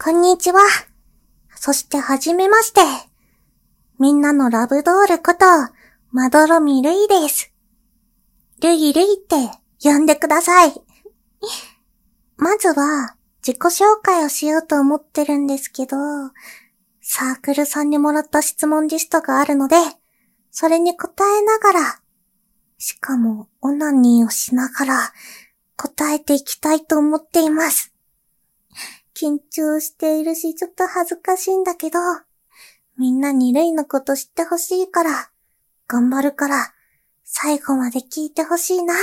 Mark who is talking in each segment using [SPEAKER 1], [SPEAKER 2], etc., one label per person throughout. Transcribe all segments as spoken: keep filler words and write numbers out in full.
[SPEAKER 1] こんにちは。そしてはじめまして。みんなのラブドールこと、まどろみるいです。るいるいって呼んでください。まずは、自己紹介をしようと思ってるんですけど、サークルさんにもらった質問リストがあるので、それに答えながら、しかもオナニーをしながら、答えていきたいと思っています。緊張しているし、ちょっと恥ずかしいんだけど、みんなにルイのこと知ってほしいから、頑張るから、最後まで聞いてほしいな。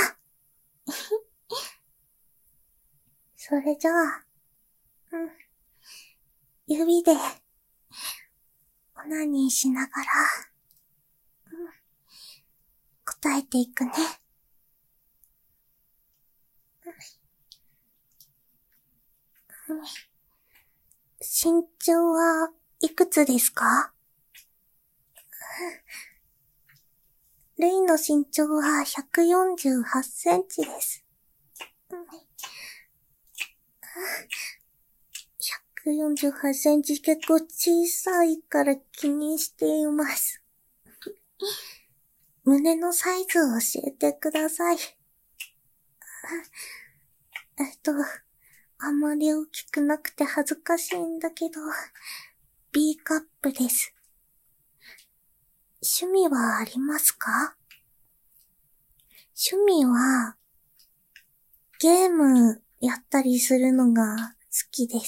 [SPEAKER 1] それじゃあ、うん、指で、オナニーしながら、うん、答えていくね。うん、身長はいくつですか？ルイの身長はひゃくよんじゅうはちセンチです。ひゃくよんじゅうはちセンチ結構小さいから気にしています。胸のサイズを教えてください。えっと、あまり大きくなくて恥ずかしいんだけど、B カップです。趣味はありますか？趣味は、ゲームやったりするのが好きです。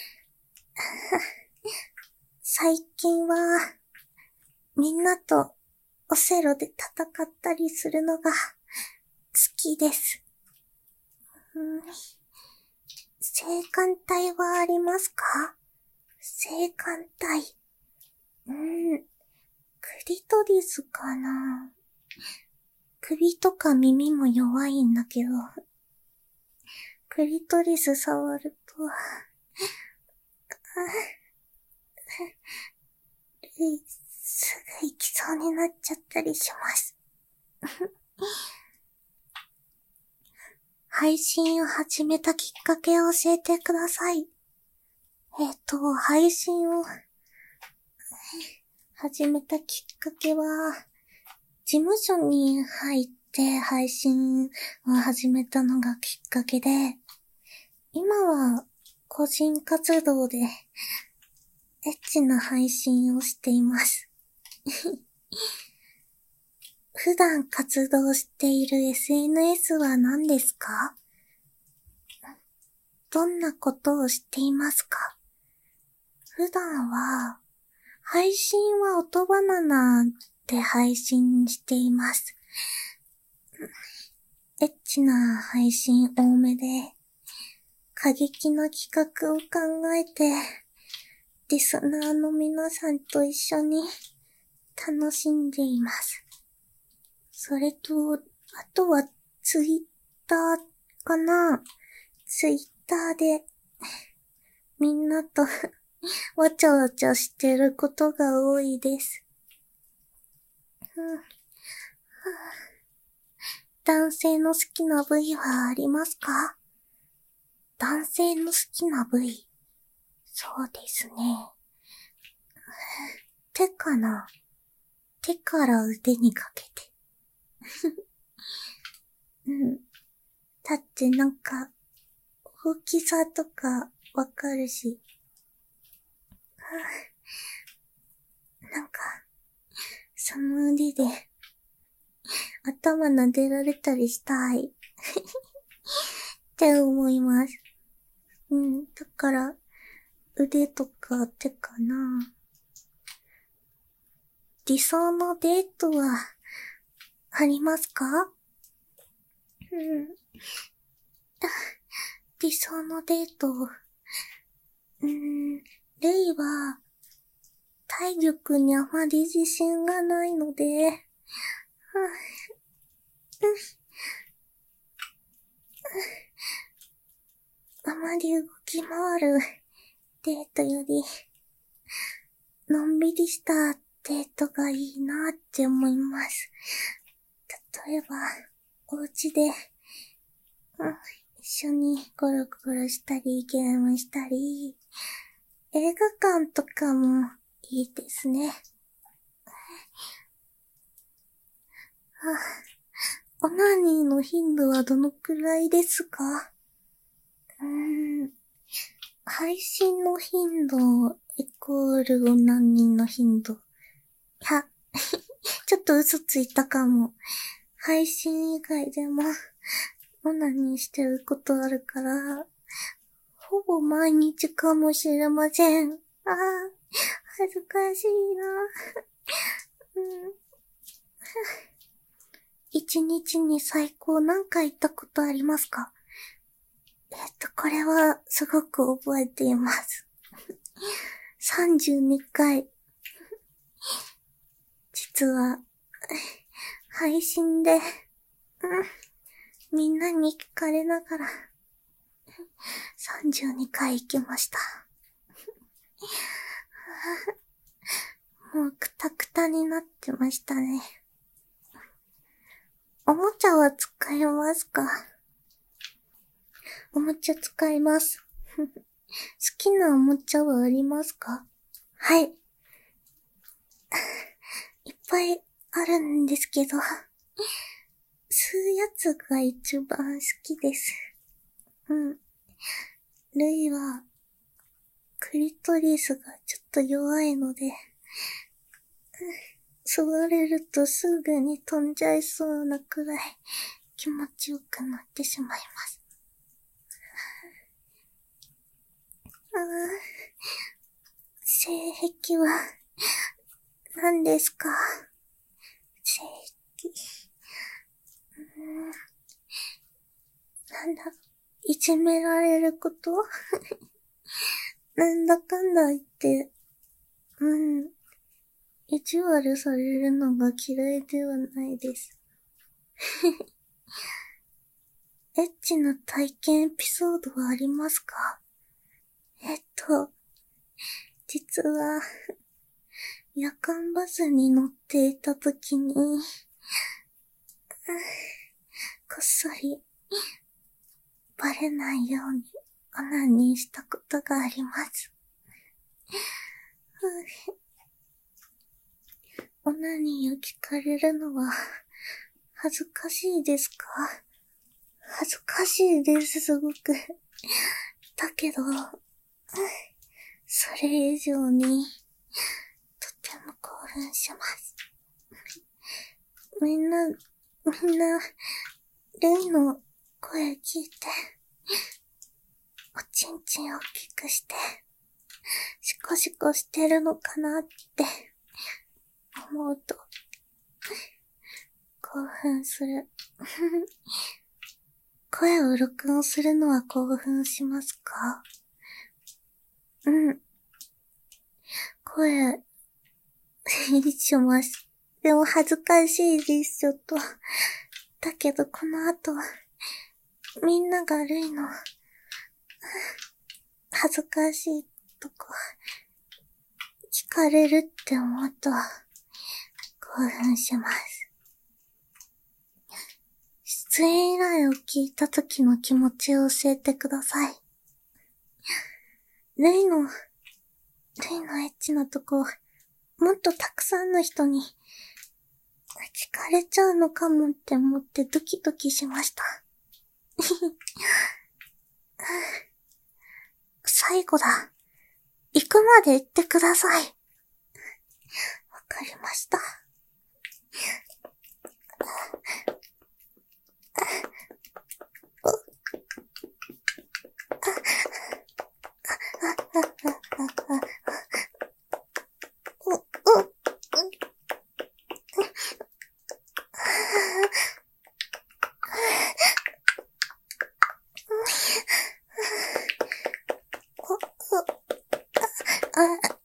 [SPEAKER 1] 最近は、みんなとオセロで戦ったりするのが好きです。うん、性感帯はありますか？性感帯。うん、クリトリスかな？首とか耳も弱いんだけど、クリトリス触ると、すぐ行きそうになっちゃったりします。配信を始めたきっかけを教えてください。えっと、配信を始めたきっかけは、事務所に入って配信を始めたのがきっかけで、今は個人活動でエッチな配信をしています。普段活動している エスエヌエス は何ですか？どんなことをしていますか？普段は、配信は音バナナで配信しています。エッチな配信多めで、過激な企画を考えて、リスナーの皆さんと一緒に楽しんでいます。それと、あとはツイッターかな？ツイッターでみんなとわちゃわちゃしてることが多いです。うん、男性の好きな部位はありますか？男性の好きな部位。そうですね。手かな？手から腕にかけて。うん。だってなんか、大きさとかわかるし。なんか、その腕で、頭撫でられたりしたい。って思います。うん、だから、腕とか手かな。理想のデートは、ありますか？うん。理想のデート、うーん、レイは、体力にあまり自信がないので、はあ、あまり動き回るデートより、のんびりしたデートがいいなって思います。例えば、お家で、うん、一緒にゴロゴロしたり、ゲームしたり、 映画館とかもいいですね。あ、オナニーの頻度はどのくらいですか？うーん、配信の頻度イコールオナニーの頻度。いや、ちょっと嘘ついたかも。配信以外でもオナニーしてることあるから、ほぼ毎日かもしれません。ああ、恥ずかしいな。うん、一日に最高何回行ったことありますか？えっと、これはすごく覚えています。さんじゅうにかい。実は、配信で、うん、みんなに聞かれながら、さんじゅうにかい行きました。もうくたくたになってましたね。おもちゃは使えますか？おもちゃ使います。好きなおもちゃはありますか？はい。いっぱいあるんですけど、吸うやつが一番好きです。うん。ルイは、クリトリスがちょっと弱いので、吸われるとすぐに飛んじゃいそうなくらい気持ちよくなってしまいます。ああ、性癖は何ですか？性癖。うーん、なんだ、いじめられることなんだかんだ言って、うん、意地悪されるのが嫌いではないです。エッチな体験エピソードはありますか？えっと、実は、夜間バスに乗っていたときに、こっそり、バレないようにオナニーしたことがあります。オナニーを聞かれるのは恥ずかしいですか？恥ずかしいです、すごく。だけど、それ以上に、とても興奮します。みんな、みんな、レイの声聞いて、おちんちんを大きくして、シコシコしてるのかなって思うと、興奮する。声を録音するのは興奮しますか？うん。声、します。でも恥ずかしいです、ちょっと。だけどこの後、みんながルイの、恥ずかしいとこ、聞かれるって思うと、興奮します。出演依頼を聞いた時の気持ちを教えてください。ルイの、ルイのエッチなとこ、もっとたくさんの人に聞かれちゃうのかもって思ってドキドキしました。最後だ。行くまで行ってください。わかりました。あ